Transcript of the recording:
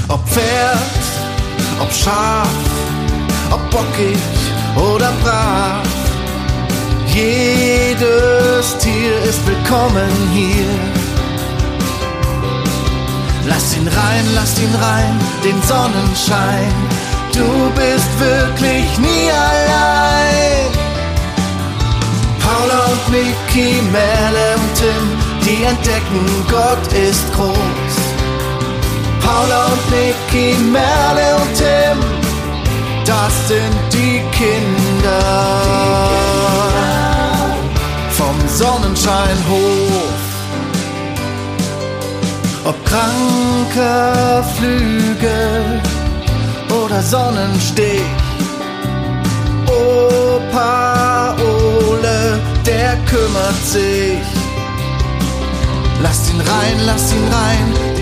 Ob Pferd, ob Schaf, ob bockig oder brav, jedes Tier ist willkommen hier. Lass ihn rein, den Sonnenschein, du bist wirklich nie allein. Paula und Niki, Merle und Tim, die entdecken, Gott ist groß. Paula und Niki, Merle und Tim, das sind die Kinder vom Sonnenscheinhof. Ob kranker Flügel oder Sonnenstich, Opa Ole, der kümmert sich. Lasst ihn rein,